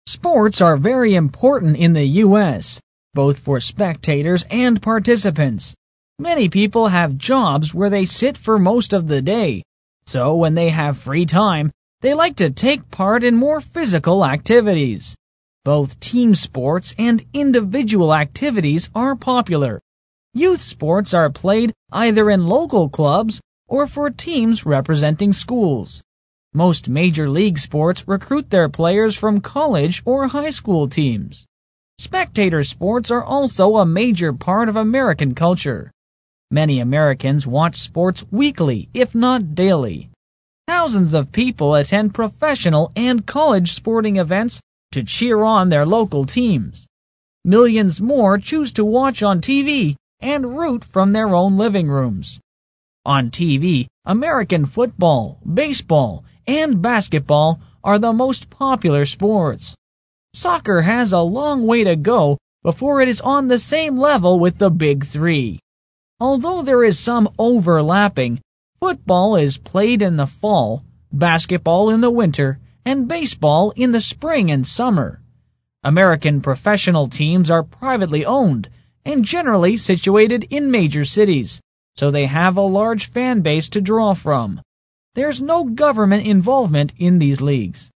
Sports are very important in the U.S., both for spectators and participants. Many people have jobs where they sit for most of the day, so when they have free time, they like to take part in more physical activities. Both team sports and individual activities are popular. Youth sports are played either in local clubs or for teams representing schools. Most major league sports recruit their players from college or high school teams. Spectator sports are also a major part of American culture. Many Americans watch sports weekly, if not daily. Thousands of people attend professional and college sporting events to cheer on their local teams. Millions more choose to watch on TV and root from their own living rooms. On TV, American football, baseball, and basketball are the most popular sports. Soccer has a long way to go before it is on the same level with the Big Three. Although there is some overlapping, football is played in the fall, basketball in the winter, and baseball in the spring and summer. American professional teams are privately owned and generally situated in major cities, so they have a large fan base to draw from. There's no government involvement in these leagues.